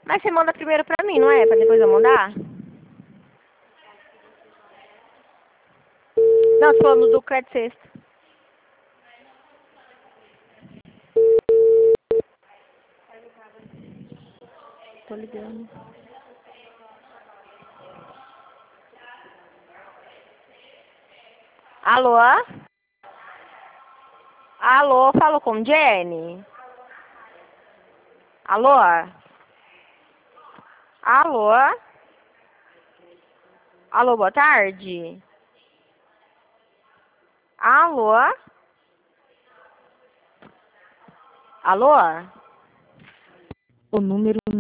Mas você manda primeiro pra mim, não é? Pra depois eu mandar? Não, tô falando do crédito sexta. Tô ligando. Alô? Alô, falo com Jenny? Alô? Alô? Alô, boa tarde? Alô? Alô? O número